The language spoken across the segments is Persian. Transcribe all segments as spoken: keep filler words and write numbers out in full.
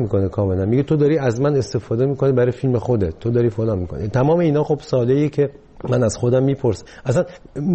میکنه کاملا، میگه تو داری از من استفاده میکنی برای فیلم خودت، تو داری فلان میکنی. تمام اینا خب ساده‌ایه که من از خودم میپرسم. اصلا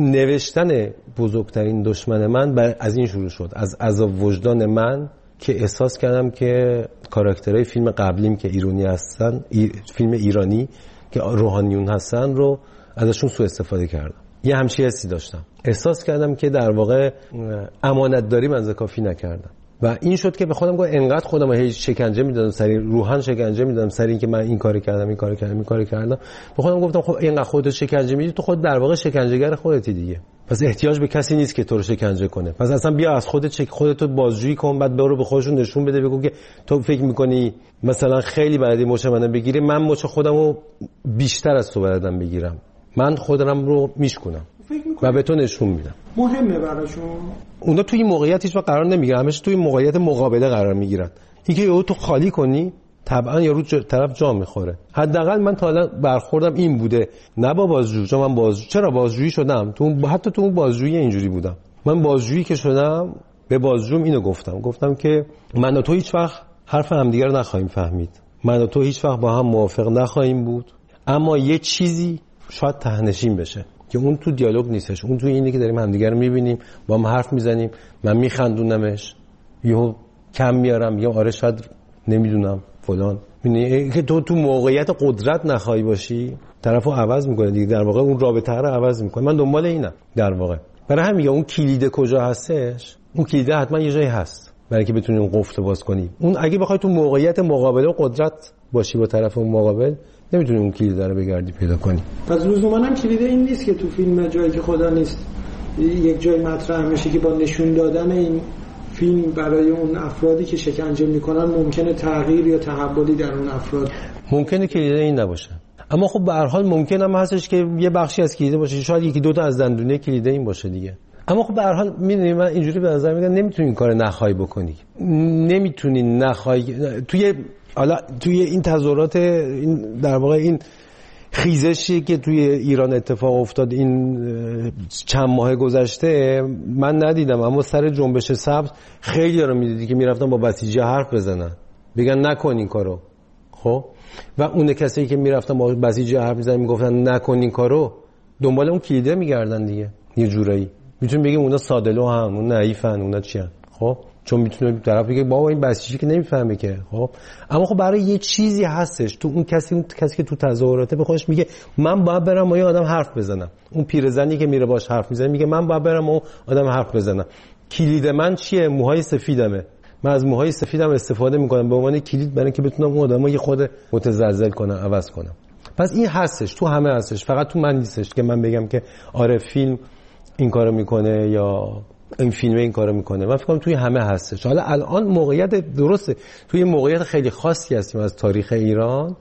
نوشتن بزرگترین دشمن من بر از این شروع شد، از عذاب وجدان من که احساس کردم که کاراکترهای فیلم قبلیم که ایرانی هستن، ای... فیلم ایرانی که روحانیون هستن رو ازشون سوء استفاده کردم. یه همچین حسی داشتم، احساس کردم که در واقع امانت داری من کافی نکردم و این شد که به خودم گفتم انقدر خودم هی شکنجه میدادم، سری روحان شکنجه میدادم، سری اینکه من این کارو کردم این کارو کردم این کارو کردم. به خودم گفتم خب اینقدر خودت شکنجه میدی، تو خود در واقع شکنجهگر خودتی دیگه، پس احتیاج به کسی نیست که تو رو شکنجه کنه. پس اصلا بیا از خودت چک خودت بازجویی کن، بعد برو به خودشون نشون بده، بگو که تو فکر میکنی مثلا خیلی بلدی مچ منو بگیری، من مچ خودمو بیشتر از تو بلدم بگیرم، من خودم رو میشکنم و به تو نشون میدم. مهمه براشون اونا توی این موقعیت هیچ وقت قرار نمیگیرن، همش توی موقعیت مقابله قرار میگیرن. اینکه یهو تو خالی کنی طبعا یارو جا طرف جا میخوره. حداقل من تا حالا برخوردم این بوده، نه با بازجو، چون من بازجو چرا بازجویی شدم، تو حتی تو اون بازجویی اینجوری بودم. من بازجویی که شدم به بازجوم اینو گفتم، گفتم که من و تو هیچ وقت حرف همدیگه رو نخواهیم فهمید، من و تو هیچ وقت با هم موافق نخواهیم بود، اما یه چیزی شاید تهنشین بشه که اون تو دیالوگ نیستش، اون تو اینه که داریم همدیگه رو میبینیم، با هم حرف میزنیم، من میخندونمش، یهو کم میارم، یا آره شاید نمیدونم فلان. یعنی که تو تو موقعیت قدرت نخواهی باشی، طرفو عوض میکنه دیگه، در واقع اون رابطه رو عوض میکنه. من دنبال اینم در واقع. برای همین میگم اون کلیده کجا هستش، اون کلیده حتما یه جایی هست برای که بتونی اون قفل باز کنی. اون اگه بخوای تو موقعیت مقابله و قدرت باشی با طرف اون مقابل، نمیتونی اون کلیده رو بگردی پیدا کنی. پس لزوما هم کلیده این نیست که تو فیلم جایی که خدا نیست یک جای مطرح میشه که با نشون دادن این فیلم برای اون افرادی که شکنجه میکنن ممکنه تغییر یا تحولی در اون افراد، ممکنه کلیده این نباشه. اما خب به هر حال ممکن هم هستش که یه بخشی از کلیده باشه، شاید یکی دو تا از دندونه کلیده این باشه دیگه. اما خب به هر حال میدونی من اینجوری به نظر میاد نمیتونی این کارو نخوای بکنی، نمیتونی نخوای توی حالا توی این تظاهرات، این در واقع این خیزشی که توی ایران اتفاق افتاد این چند ماه گذشته من ندیدم، اما سر جنبش سبز خیلی رو میدیدی که میرفتن با بسیجی حرف بزنن، بگن نکن این کارو. خب و اون کسایی که میرفتن با بسیجی حرف میزنن میگفتن نکن این کارو، دنبال اون کلیده میگردن دیگه. یه جورایی میتونیم بگیم اونا سادلو هم، اون نایفن، اونا چی هن؟ خب چون میتونه طرف بگه بابا این بسیجی که نمیفهمه که. خب اما خب برای یه چیزی هستش تو اون کسی اون کسی که تو تظاهراته به خودش میگه من باید برم با یه آدم حرف بزنم، اون پیرزنی که میره باش حرف میزنه میگه من باید برم با اون آدم حرف بزنم. کلید من چیه؟ موهای سفیدمه، من از موهای سفیدم استفاده میکنم به عنوان کلید برای اینکه بتونم اون آدمو یه خود متزلزل کنم، عوض کنم. پس این هستش تو همه هستش، فقط تو من نیستش که من بگم که آره فیلم این کارو میکنه یا این فیلم این کارو میکنه. من فکر کنم توی همه هستش. حالا الان موقعیت درسته، توی موقعیت خیلی خاصی هستیم از تاریخ ایران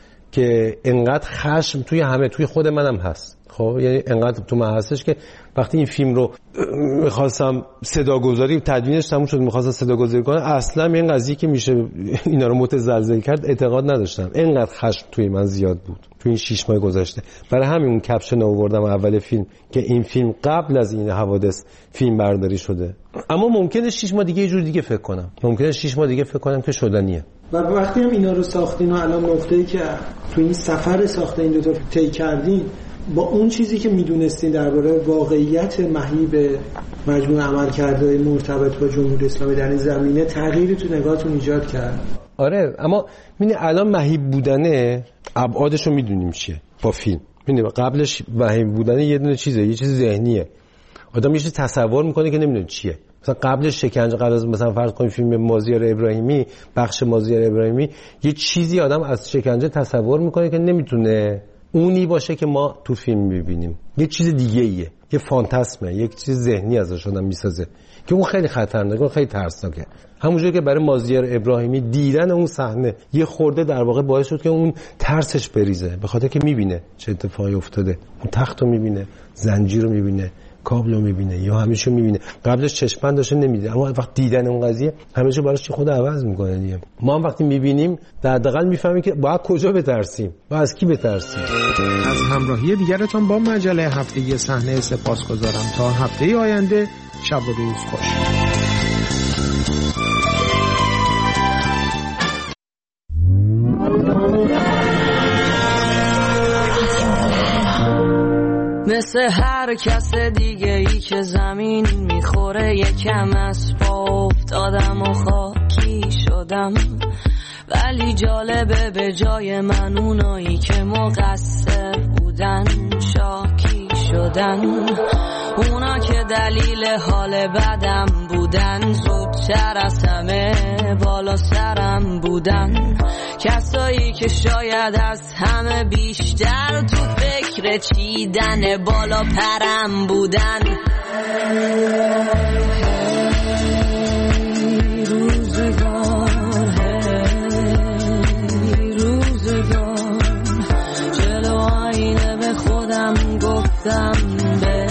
که انقدر خشم توی همه، توی خود منم هست. خب یعنی انقدر تو من هستش که وقتی این فیلم رو میخواستم صداگذاری تدوینش تموم شد میخواستم صداگذاری کنم، اصلا این قضیه که میشه اینا رو متزلزل کرد اعتقاد نداشتم. انقدر خشم توی من زیاد بود توی این شش ماه گذشته. برای همین اون کپشن آوردم اول فیلم که این فیلم قبل از این حوادث فیلم برداری شده. اما ممکنه شش ماه دیگه یه جور دیگه فکر کنم، ممکنه شش ماه دیگه فکر کنم که شدنیه. و وقتی هم اینا رو ساختین و الان نقطه‌ای که تو این سفر ساخت این دو تا طی کردین، با اون چیزی که میدونستین درباره واقعیت مهیب مجموعه عملکردهای مرتبط با جمهوری اسلامی در این زمینه تغییری تو نگاهتون ایجاد کرد؟ آره، اما می‌بینی الان مهیب بودنه ابعادش رو میدونیم چیه با فیلم. می‌بینی قبلش مهیب بودنه یه دونه چیزه، یه چیز ذهنیه، آدم یه چیز تصور میکنه که نمیدونه چیه. مثلا قبلش شکنجه، قبل از مثلا فرض کنیم فیلم مازیار ابراهیمی، بخش مازیار ابراهیمی، یه چیزی آدم از شکنجه تصور میکنه که نمیتونه اونی باشه که ما تو فیلم میبینیم، یه چیز دیگه ایه، یه فانتزمه، یک چیز ذهنی ازش آدم میسازه که اون خیلی خطرناکه، خیلی ترسناکه. همونجوری که برای مازیار ابراهیمی دیدن اون صحنه یه خورده در واقع باعث شد که اون ترسش بریزه، به خاطر که میبینه چه اتفاقی افتاده، اون تختو میبینه، زنجیر رو میبینه، کابل رو میبینه، یا همیشه میبینه. قبلش چشمن داشته نمیدیده، اما وقت دیدن اون قضیه همیشه براش خود عوض میکنه دیگه. ما هم وقتی میبینیم در حداقل میفهمیم که باید کجا بترسیم و از کی بترسیم. از همراهی دیگرتان با مجله هفتگی صحنه سپاسگزارم. تا هفته آینده شب و روز خوش. مثل هر کس دیگه ای که زمین میخوره یکم از پا افتادم و خاکی شدم، ولی جالبه به جای من اونایی که مقصر بودن شاکی شدن. اونا که دلیل حال بدم بودن زودتر از همه بالا سرم بودن. کسایی که شاید از همه بیشتر تو فکر چیدن بالا پرم بودن. روزگار هی روزگار جلو آینه به خودم گفتم به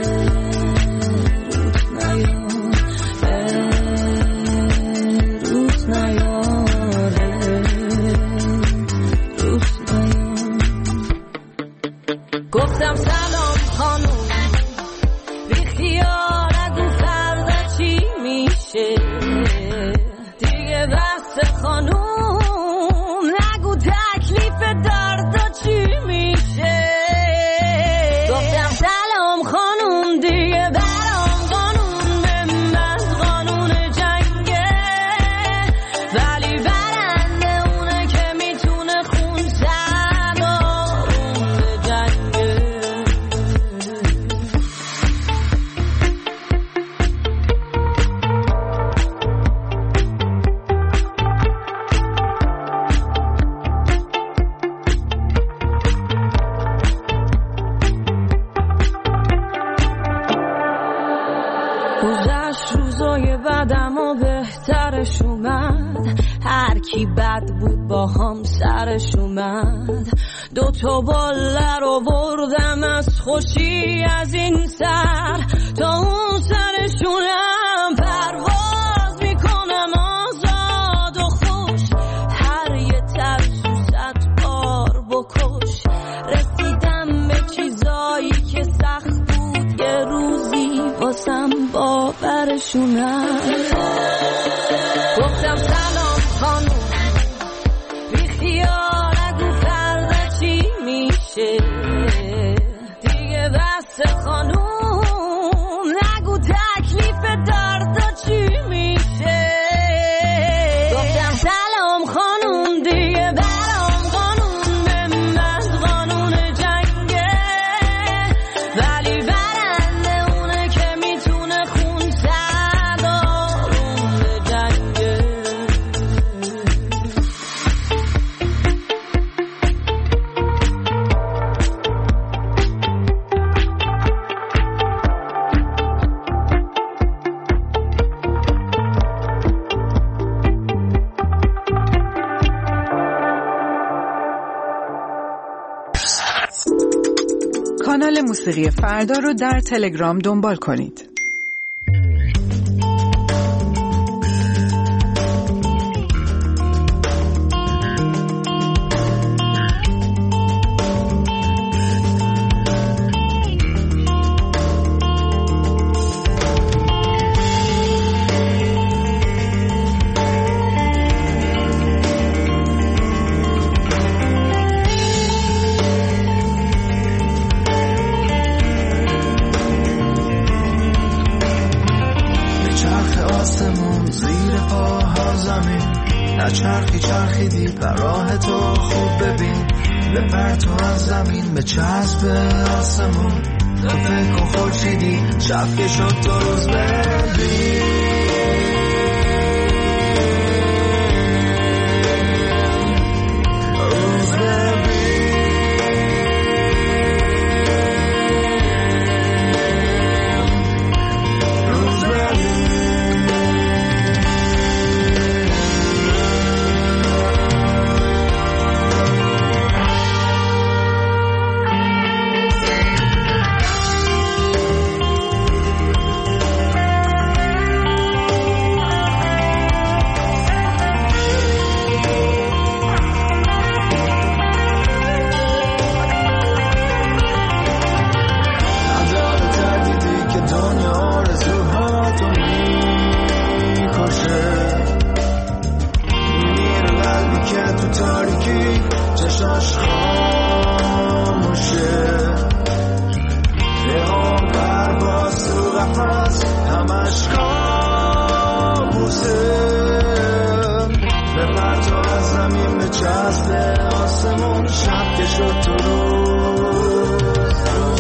گفتم سلام خانوم بی خیال نگو فردا چی میشه دیگه، بس خانوم نگو تکلیف دردا چی میشه. گفتم سلام خانوم دیگه برام قانون من قانون جنگه، ولی برنده اونه که میتونه خون سوارون به جنگه. گذشت روزای بعدم و بهترش اومد، هر کی بد بود با هم سرش اومد. دو تا باله رو بردم از خوشی از این سر تا اون سرشونم پرواز میکنم آزاد و خوش. هر یه ترسو صد بار بکش، رسیدم به چیزایی که سخت بود یه روزی واسم باورشونم. گفتم سلام خانوم بی خیال نگو فردا چی میشه دیگه، بس خانوم نگو تکلیف دردا چی میشه. گفتم سلام خانوم دیگه برام قانون من قانون جنگه، ولی برنده اونه که میتونه خون سوارون به جنگه. کانال موسیقی فردا رو در تلگرام دنبال کنید. چرخی چرخیدی بر راه تو خوب ببین، بپر تو از زمین به چسب آسمون، تو فکر و خورشیدی شب که شد تو روز ببین. بپر تا از زمین به چسب آسمون شب که شد تو روز روز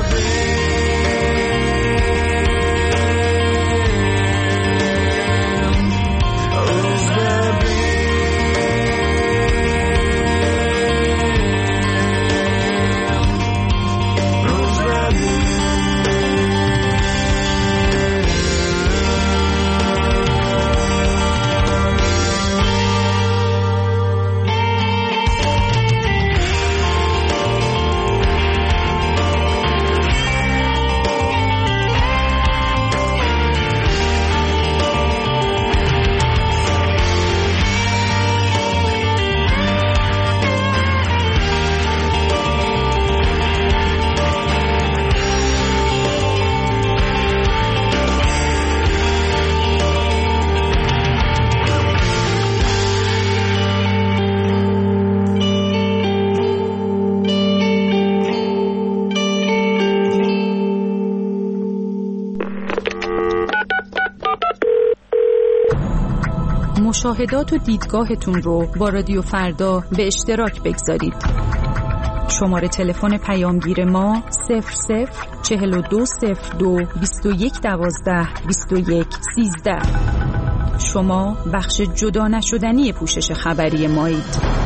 مشاهدات و دیدگاهتون رو با رادیو فردا به اشتراک بگذارید. شماره تلفن پیامگیر ما صفر صفر چهل و دو صفر دو بیست و یک دوازده بیست و یک سیزده. شما بخش جدا نشدنی پوشش خبری مایید.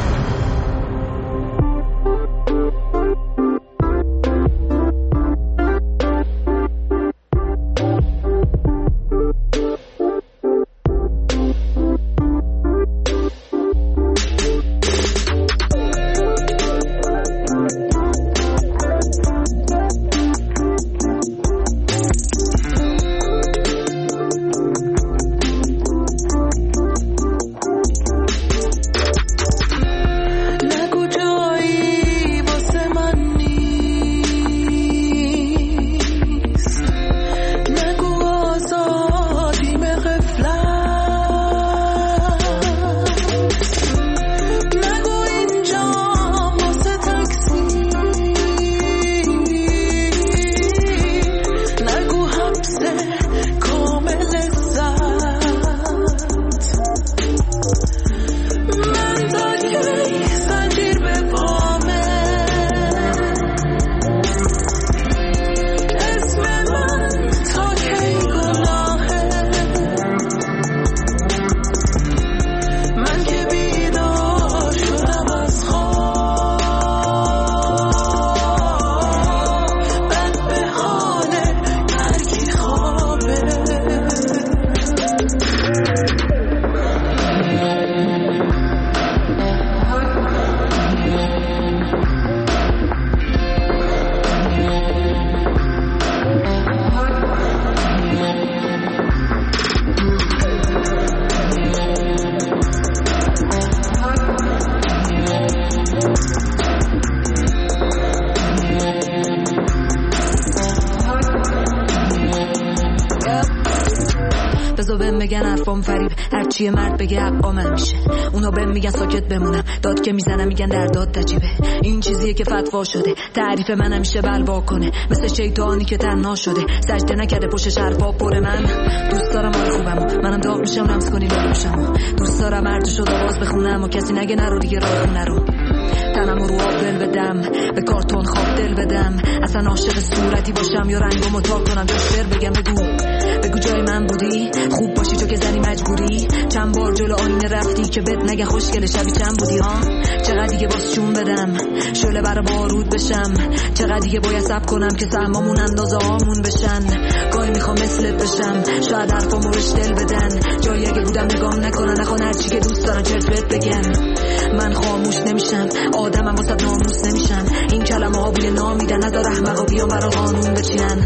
هرچی مرد بگه حقا من میشه. اونا بهم میگن ساکت بمونم، داد که میزنم میگن در داد تجیبه. این چیزیه که فتوا شده، تعریف من همیشه بلوا کنه، مثل شیطانی که تنها شده، سجده نکرده پشت حرفا پر من. دوست دارم حال خوبمو، منم داغ میشم رمز کنی لاشمو. دوست دارم مرد شد آواز بخونم و کسی نگه نرو دیگه راه نرو. تنم رو آب دل بدم، به کارتون خواب دل بدم، اصلا عاشق صورتی باشم یا رنگو متار کنم جاش بر بگم. بگو بگو جای من بودی، خوب باشی تو که زنی مجبوری. چند بار جلو آینه رفتی که بد نگه خوشگل شبی چند بودی ها. چقدر دیگه باز چون بدم شعله برا بارود بشم، چقدر دیگه باید صبر کنم که سهمامون اندازه هامون بشن. گاهی میخوام مثلت بشم، شاید حرفامو بهش دل بدن، جایی اگه بودم نگام نکنن، نخوان هرچی که دوست دارن چرت بهت بگن. من خاموش نمیشم، آدمم واسه ناموس نمیشم، این کلمه ها بوی نامیدن، نداره احمقا بیان برا قانون بچینن.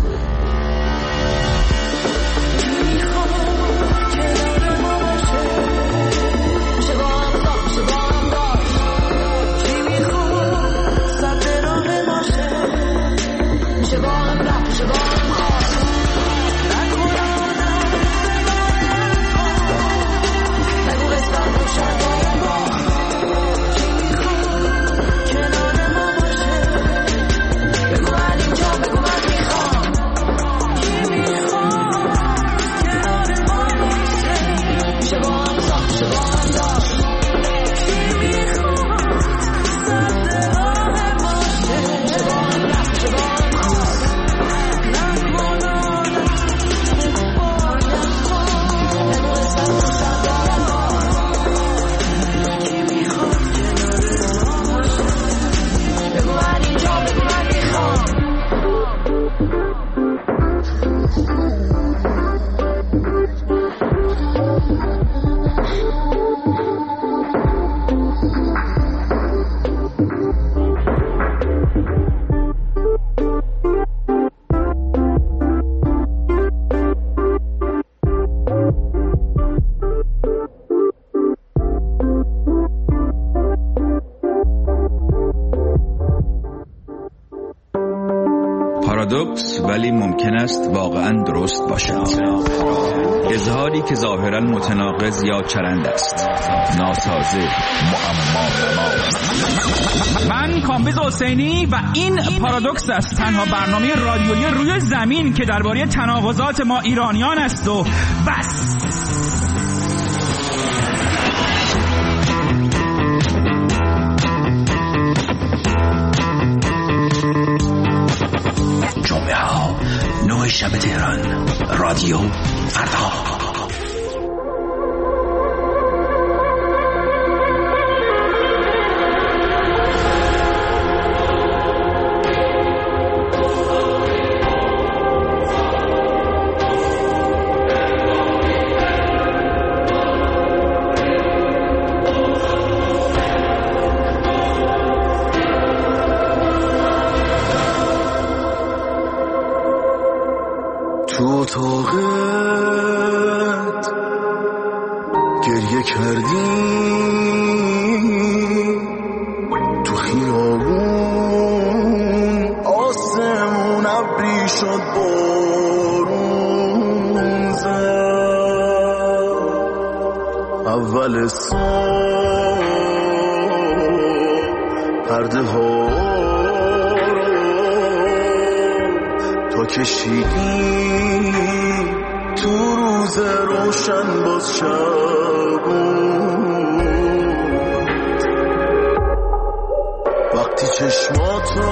پارادوکس ولی ممکن است واقعا درست باشد. اظهاری که ظاهرا متناقض یا چرند است، ناسازه، معما. من کامبیز حسینی و این پارادوکس است، تنها برنامه رادیویی روی زمین که درباره تناقضات ما ایرانیان است و بس. جمعه ها نه شب تهران، رادیو فردا. تو اتاقت گریه کردی، تو خیابون آسمون ابری شد بارون زد، اول صبح پرده ها تو کشیدی تو روز روشن باز شب، وقتی چشماتو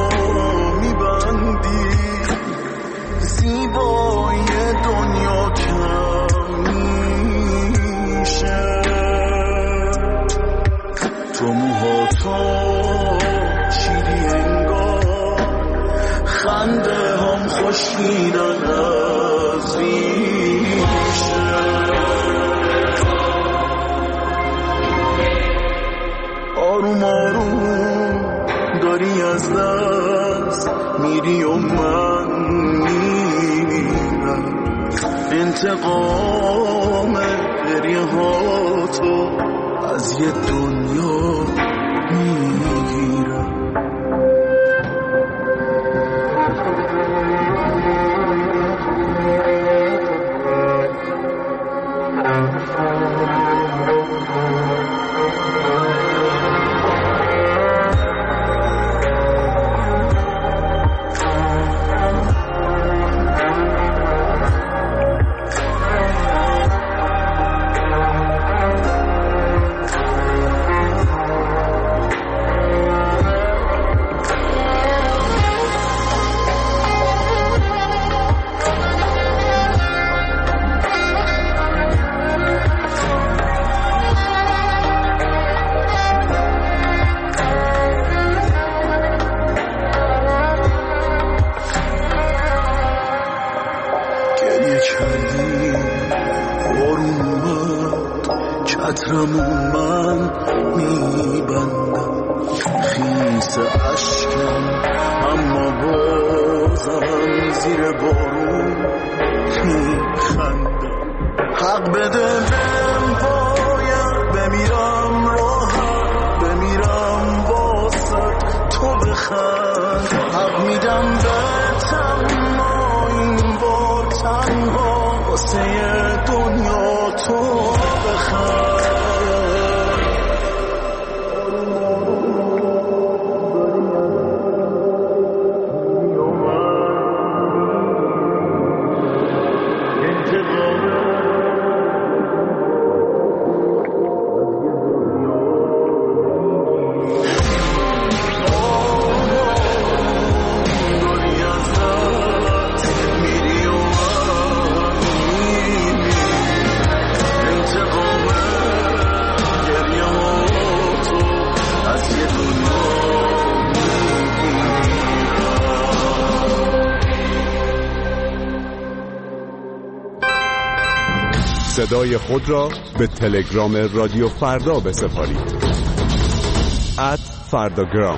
میبندی زیبایی دنیا کم میشه، تو موهاتو چیدی انگار خنده هم خوشیدن از ریشه، آروم آروم داری از دست میری و من میرم، انتقام گریه ها تو از یه دنیا میگیرم. صدای خود را به تلگرام رادیو فردا بسپارید. ات فرداگرام.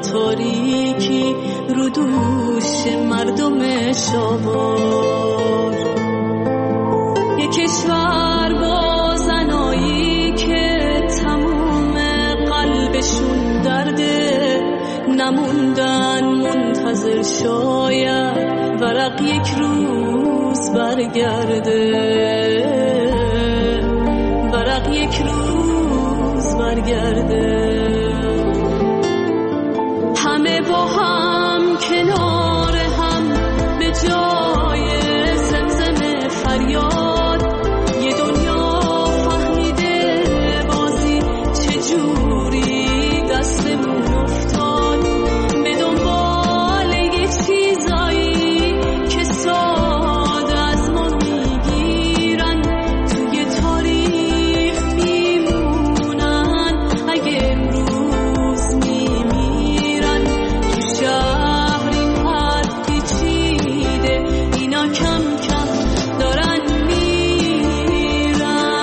تاریکی رو دوش مردم شاور. یه کشور با زنایی که تموم قلبشون درده، نموندن منتظر شاید ورق یک روز برگرده، ورق یک روز برگرده. همه با هم کنار هم به جای زمزم فریاد، یه دنیا فهمیده بازی چجوری دستمون افتاد، به دنبال یه چیزایی که ساده از ما میگیرن، توی تاریخ میمونن. اگه امروز میمیرن تو شهر این حد پیچیده، اینا کم کم دارن میرن.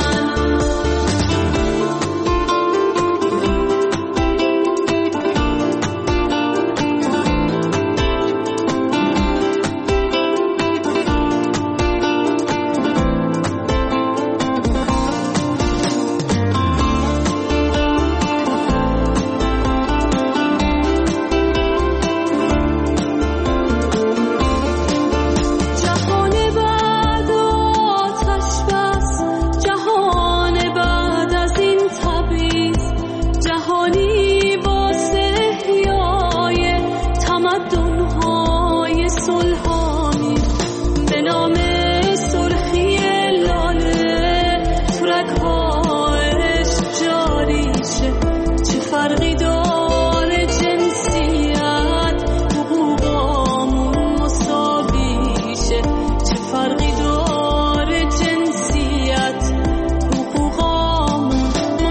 جهان بعد آتش بس، جهان بعد از این تبعیض، جهانی با احیای تمدن‌های صلح‌آمیز، به نام سرخی لاله تو رگ‌ها عشق جاری شه. چه فرقی داره جنسیت، حقوقامون مساوی شه. چه فرقی داره جنسیت، حقوقامون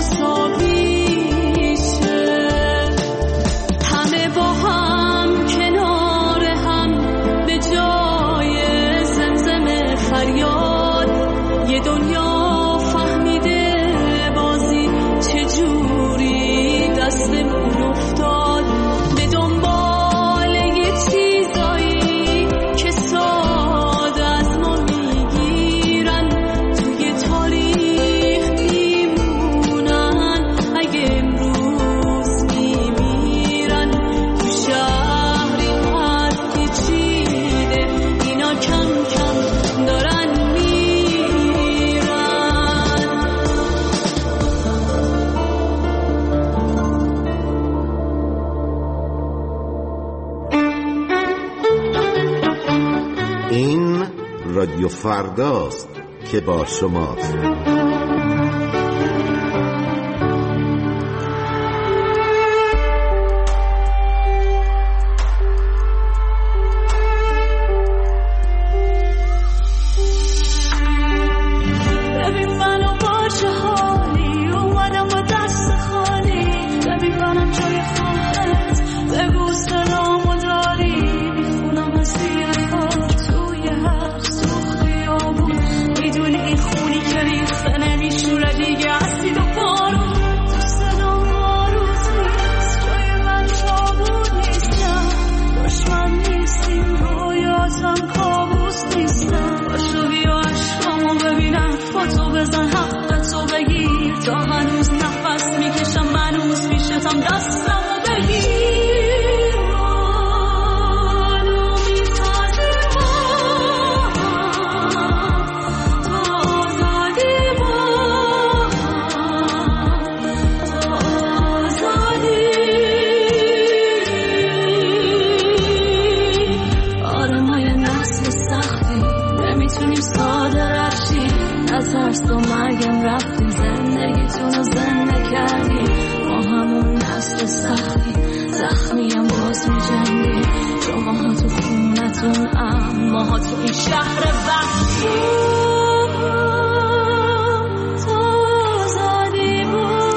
مساوی شه. همه با هم کنار هم به جای زمزم فریاد، یه دنیا فهمیده بازی چجوری دستمون افتاد، به دنبال یه چیزایی که ساده از ما میگیرن، توی تاریخ میمونن. اگه امروز میمیرن تو شهری حد پیچیده، اینا کم کم دارن میرن. این رادیو فرداست که با شماست. ببین منو با چه حالی اومدم با دست خالی، ببین منم جای خواهد، بگو سلامو داری، میخونم از زیر خاک توی هر سوخ خیابون. میدونی این خونی که ریخته نمیشوره دیگه، اسید و بارون تو صدام آروز نیست. جای من تابون نیستم، دشمن نیستیم، رویاتم کابوس نیستم. باشو بیا عشقامو ببینم، با تو بزن حق تو بگیر، تا هنوز نفس میکشم منوز میشتم، دستمو بگیر. منو میسازی با هم، تو آزادی با هم، تو آزادی. آره ما یه نسل سختی، نمیتونیم ساده رشی، نترس و مرگم رفتیم، زندگیتونو زنده کردی. ما همون نسل سختی، زخمیم باز می جنگی، شماها تو خونتون ام، ماها تو این شهر وقتی. تو آزادی بود.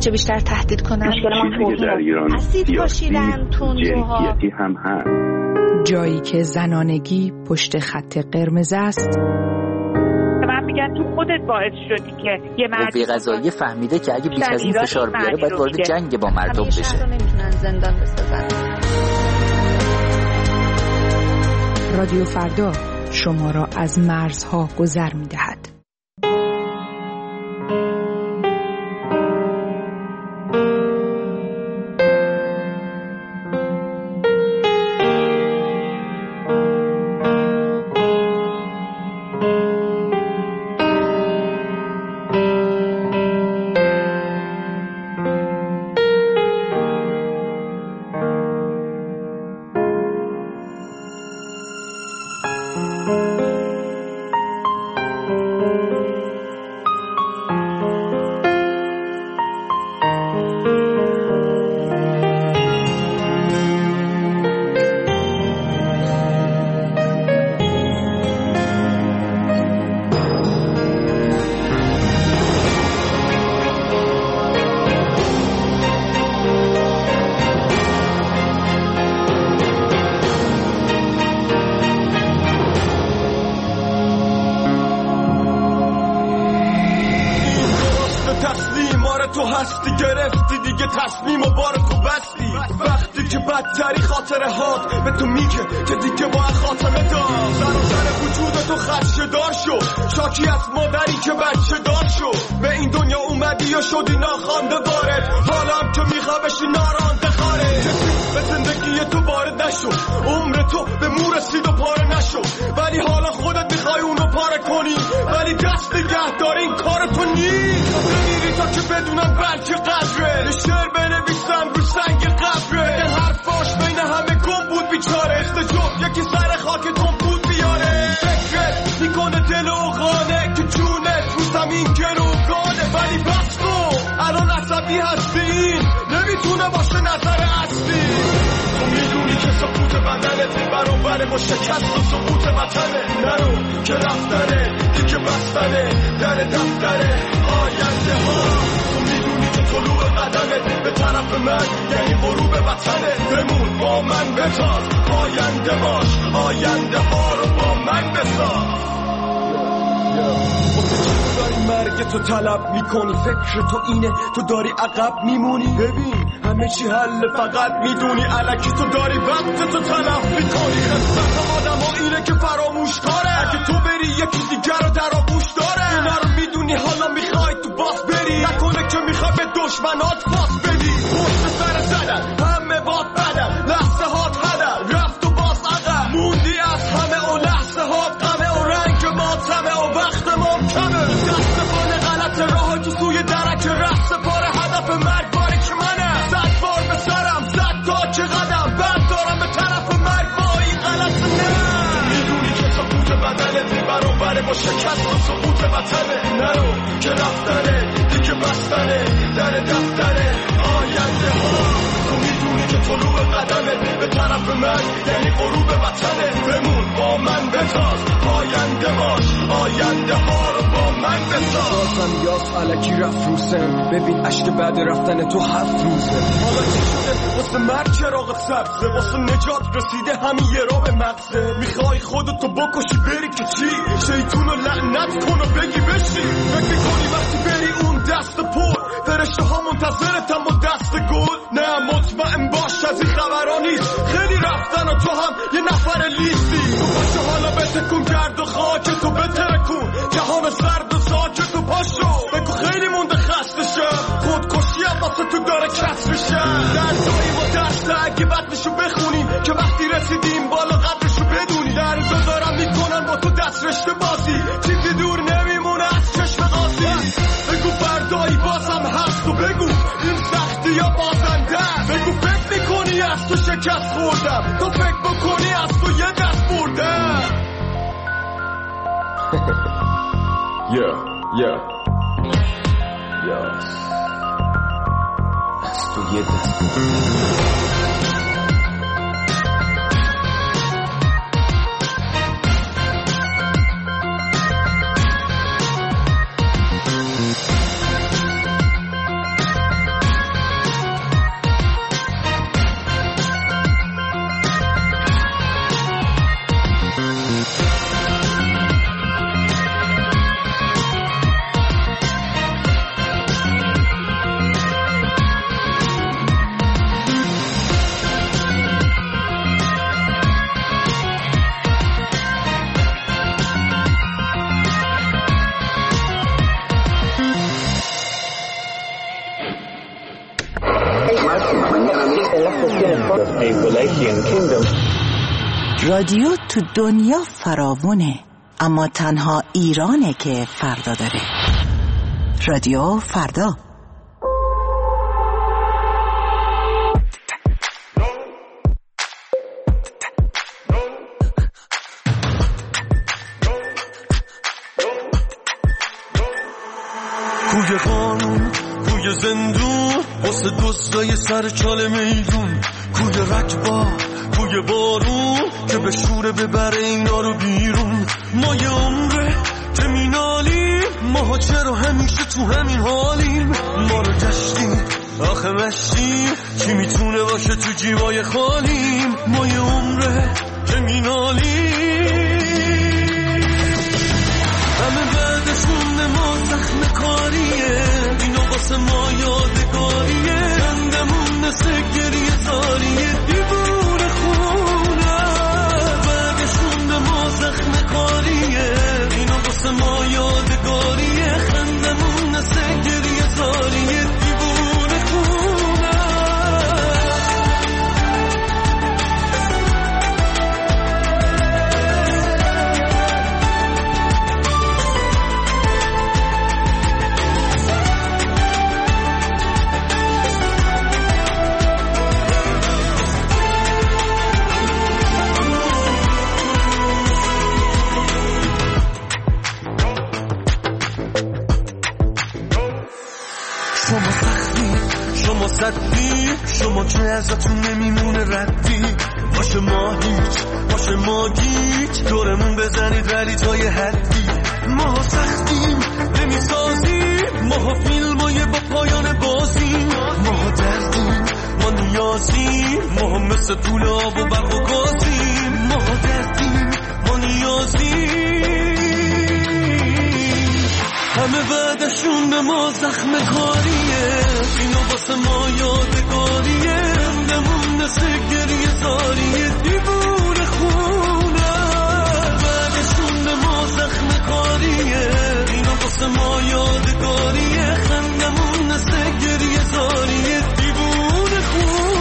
هرچه بیشتر تهدید کنن. مشکل ما توضیح در ایران اسید پاشیدن، تندروها، جنسیتی هم هست. جایی که زنانگی پشت خط قرمز است. من میگن تو خودت باعث شدی که یه مرد قوه قضاییه فهمیده که اگه بیش از این فشار بیاره باید وارد جنگ با مردم بشه. همیشه نمیتونن زندان بسازن. رادیو فردا شما را از مرزها گذر می‌دهد. تو هستی گرفتی دیگه تصمیم و بار تو بستی وقتی که بدتری خاطره هات به تو میگه که دیگه با خاتمه دار سر و سر وجود تو خدشه دار شو شاکی از مادری که بچه دار شو به این دنیا اومدی و شدی ناخوانده وارد حالا هم که میخوا بشی نارانده خاره کسی به زندگی تو وارد نشو عمر تو به مو رسید و پاره نشو ولی حالا خودت میخوای اونو پاره کنی ولی دست نگه دار این کار تو نیست بمیری تا که بدونم بلکه قدره شعر بنویسم رو سنگ قبره این حرفاش بین همه گم بود بیچاره استجاب یکی سر خاک تو بود بیاره فکرت میکنه دل و خانه که جونت رو زمین گروگانه ولی بس کن الان عصبی هستی این نمیتونه باشه نظر اصلی تو میدونی که سقوط بدنت برابره با شکست و سقوط وطنه نرو که رفتنه دیگه بستنه در دفتره آینده ها تو میدونی که طلوع قدمت به طرف من یعنی غروب وطنه بمون با من بتاز آینده باش آینده ها رو با من بساز داری مرگ تو طلب میکنی فکر تو اینه تو داری عقب میمونی ببین همه چی حل فقط میدونی الکی تو داری وقت تو طلب میکنی قسمت آدم ها اینه که فراموش کاره اگه تو بری یکی دیگر رو در آغوش داره اینا رو میدونی حالا میخوای تو باس بری نکنه که میخوای به دشمنات باس بدی پشت سر زدن همه باد بدن لحظه هات هدن رفت و باز عقب موندی از همه اون لحظه هات غمه و رنگ ماتمه و وقت ما کمه دست بان غلط راه تو سوی درک رفت سپاره هدف مرگ باری که منم صد بار به سرم زد تا چه قدم بعد دارم به طرف مرگ با این غلط نه میدونی که سقوط بدنت برابره با شکست و سقوط وطنه نرو که رفتنه دیگه بستنه در دفتره آینده ها تو میدونی که طلوع قدمت به طرف مرگ یعنی غروب وطنه بمون با من بتاز آینده باش آینده ها رو با من بساز بازم یاس علکی رفت روسن ببین عشق بعد رفتن تو هفت روزه حالا چی شده واسه مرگ چراغ سبزه واسه نجات رسیده همین یه را به مغزه میخوای خودتو بکشی بری که چی شیطونو لعنت کن و بگی بشی فکر میکنی وقتی بری اون دست پر فرشته ها منتظرتم با دست گل نه مطمئن باش از این خبرها نیست خیلی رفتن و تو هم یه نفر لیستی تو پاشو حالا بتکون گرد و خاک تو بترکون جهان زرد و ساکت تو پاشو بگو خیلی مونده خسته شم خودکشی هم واسه تو داره کسر شم دردایی با دست اگه بدنشو بخونی که وقتی رسیدیم بالا قدرشو بدونی درد دارم میکنن با تو دست رشته بازی چیزی دور نمیمونه از چشم قاضی بگو بردایی بازم هست و بگو این سختی یا بازنده بگو فکر میکنی از تو شکست خوردم تو فکر بکنی از تو یه دست بردم Yeah, yeah Yes از تو یه دست بردم رادیو تو دنیا فراوونه، اما تنها ایرانه که فردا داره. رادیو فردا. کوی قانون، کوی زندون، واسه دوستای سر چال میدون، کوی رکبا، کوی بارون که به شوره ببره اینا رو بیرون. ما یه عمره که مینالیم، ماها چرا همیشه تو همین حالیم؟ ما رو گشتیم آخه مشتیم، کی میتونه باشه تو جیبای خالیم؟ ما یه عمره که مینالیم، همه بعدشون ما زخم کاریه، اینو واسه ما یادگاریه، خندمون مثل گریه زاریه، دیوونه خونه بعدشون ما زخم کاریه، اینو واسه ما یادگاریه، خندمون مثل گریه زاریه، دیوونه خونه. شما سختی، شما صدی، شما که ازتون نمیمونه ردی، باشه ما هیچ، باشه ما گیج، دورمون بزنید ولی تا یه حدی. ما سختیم نمیسازیم، ما فیلمای با پایان بازیم، ما دردیم، ما نیازیم، ما مثل طول آب و برق و گازیم، ما دردیم، ما نیازیم، همه بعدشون ما زخم کاریه، اینو واسه ما یادگاریه، خندمون مثل گریه زاریه، دیوونه خونه بعدشون ما زخم کاریه، اینو واسه ما یادگاریه، خندمون مثل گریه زاریه، دیوونه خونه.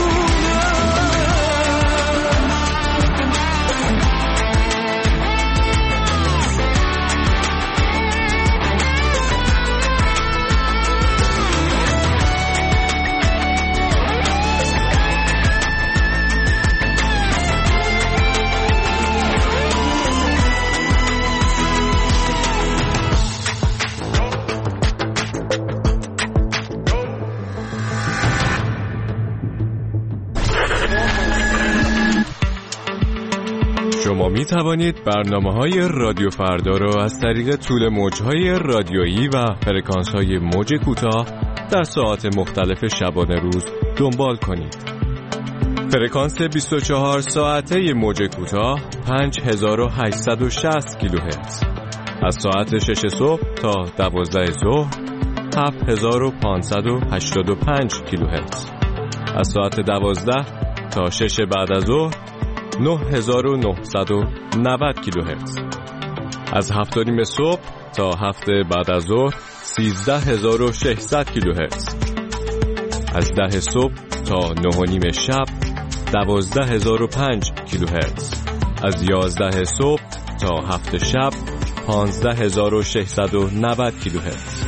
شما می توانید برنامه‌های رادیو فردا را از طریق طول موج‌های رادیویی و فرکانس‌های موج کوتاه در ساعات مختلف شبانه روز دنبال کنید. فرکانس بیست و چهار ساعته موج کوتاه پنج هزار و هشتصد و شصت کیلوهرتز، از ساعت شش صبح تا دوازده ظهر هفت هزار و پانصد و هشتاد و پنج کیلوهرتز، از ساعت دوازده تا شش بعد از ظهر نه هزار و نهصد و نود کیلوهرتز، از هفت و نیم صبح تا هفت بعد از ظهر سیزده هزار و ششصد کیلوهرتز، از ده صبح تا نه و نیم شب دوازده هزار و پنج کیلوهرتز، از یازده صبح تا هفت شب پانزده هزار و ششصد و نود کیلوهرتز.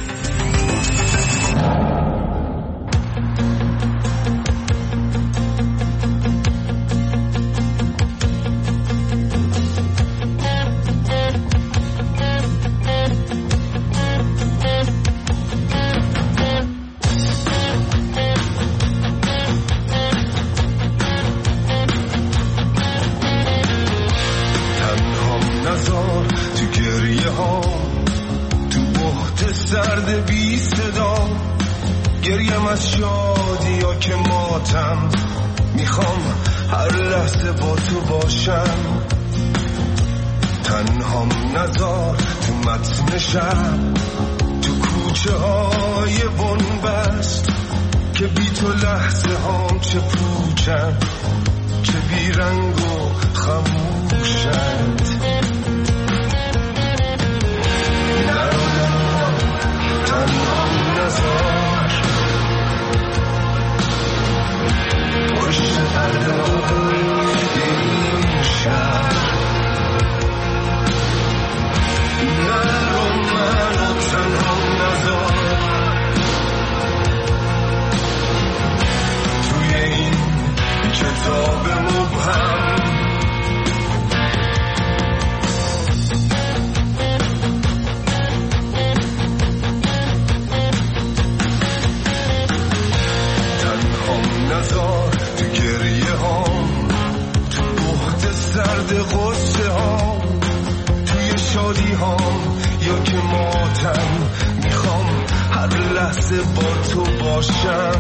گریم از شادی ها که ماتم، میخوام هر لحظه با تو باشم، تنهام نذار تو متن شب، تو کوچه های بنبست که بی تو لحظه هام چه پوچن، چه بیرنگ و خموشند. تنهام نذار پشت پرده این شب غصه ها توی شادی ها یا که ماتم میخوام هر لحظه با تو باشم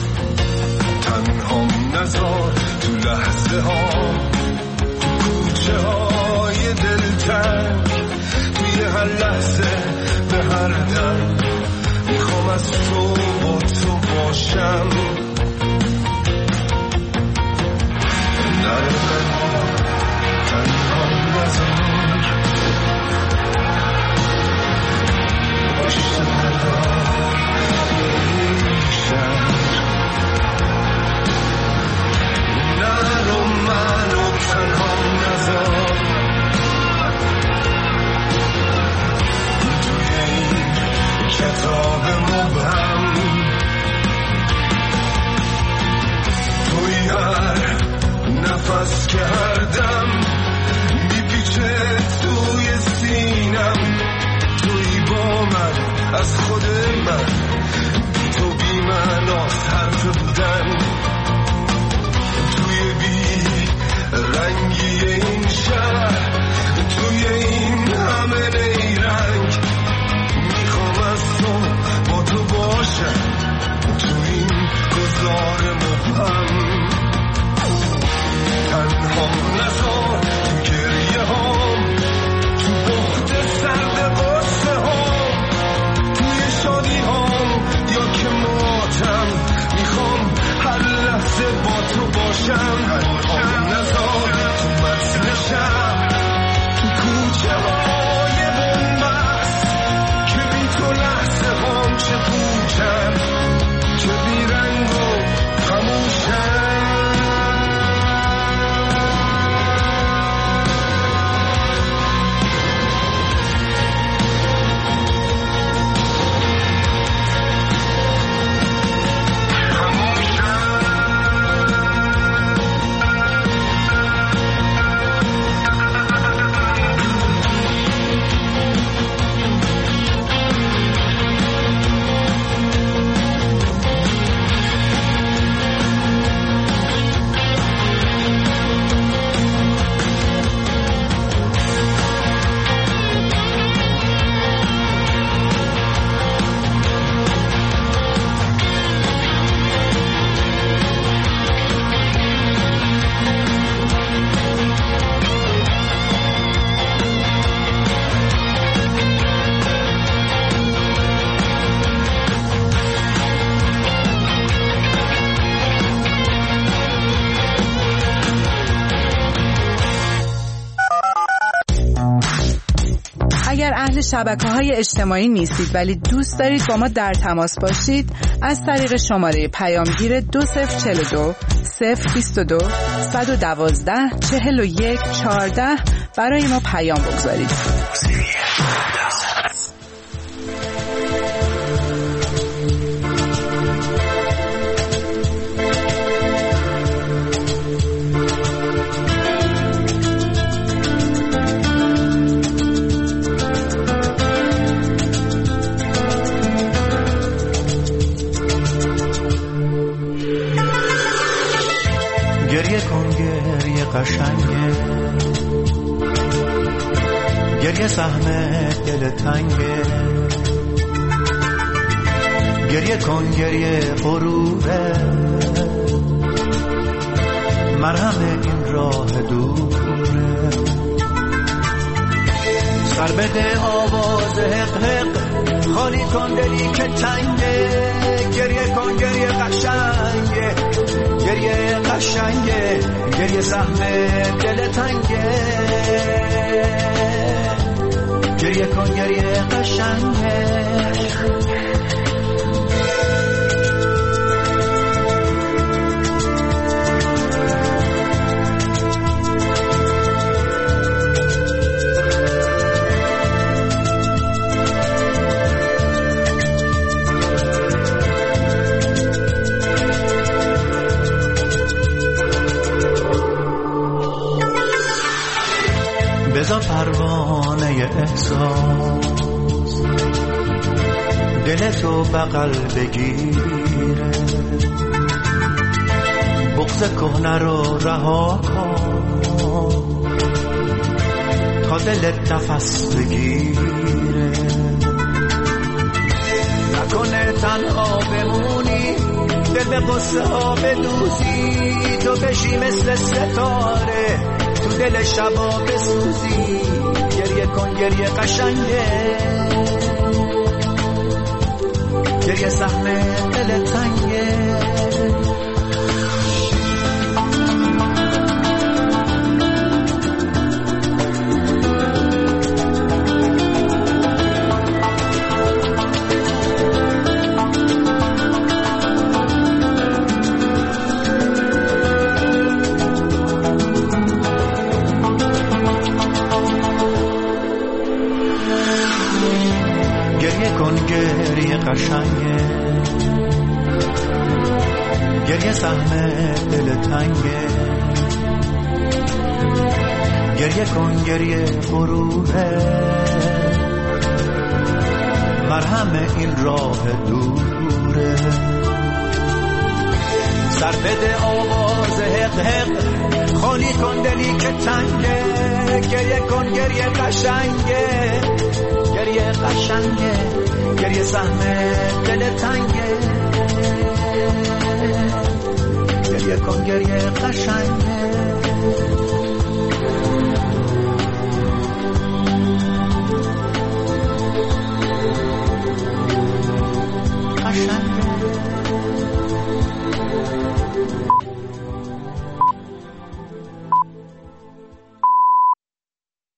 تنهام نذار تو لحظه ها تو کوچه های دلتنگ توی هر لحظه به هر دم میخوام از تو با تو باشم نره تنها تنهام نذار پشت نرو منو تنها نذار توی این کتاب مبهم توی هر نفس که هر دم میپیچه توی سینم توی با من از خود من تو بی معناست حرف بودن توی بی رنگی این شهر توی این همه نیرنگ میخوام از تو با تو باشم تو این گذار مبهم تنها نذار تو گریه هام تو بخت سرد قصه هام توی شادی هام یا که ماتم میخوام هر لحظه با تو باشم تنها نذار تو متن شب تو کوچه های بنبست که بی تو لحظه هام چه پوچم چه بی رنگ و خموشم شبکه‌های اجتماعی نیستید ولی دوست دارید با ما در تماس باشید از طریق شماره پیامگیر دو صفر چهل و دو صفر بیست و دو صد و دوازده چهل و یک چهارده برای ما پیام بگذارید. قشنگه گریه سهم دل تنگه گریه کن گریه غروبه مرهم این راه دوره سر بده آواز حق حق خالی کن دلی که تنگه گریه کن گریه قشنگه گریه قشنگه گریه سهم دل تنگه گریه کن گریه قشنگه بذار پروانه احساس دلتو بغل بگیره بغض کهنه رو رها کن تا دلت نفس بگیره، نکنه تنها بمونی دل به قصه ها بدوزی، تو بشی مثل ستاره تو دل شبا بسوزی. گریه کن گریه قشنگه، گریه سهم دل تنگه. گریه قشنگه، گریه سهم دل تنگه. گریه کن گریه غروره، مرهم این راه دوره. سر بده آواز حق حق، خالی کن دلی که تنگه. گریه کن گریه قشنگه، گریه قشنگه، گریه سهم دل تنگه. گریه کن گریه قشنگه.